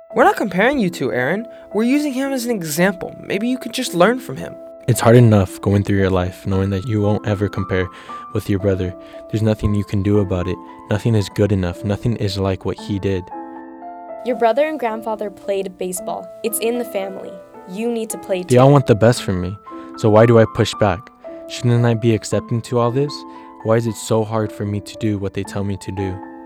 We're not comparing you two, Aaron. We're using him as an example. Maybe you could just learn from him. It's hard enough going through your life knowing that you won't ever compare with your brother. There's nothing you can do about it. Nothing is good enough. Nothing is like what he did. Your brother and grandfather played baseball. It's in the family. You need to play too. They all want the best from me. So why do I push back? Shouldn't I be accepting to all this? Why is it so hard for me to do what they tell me to do?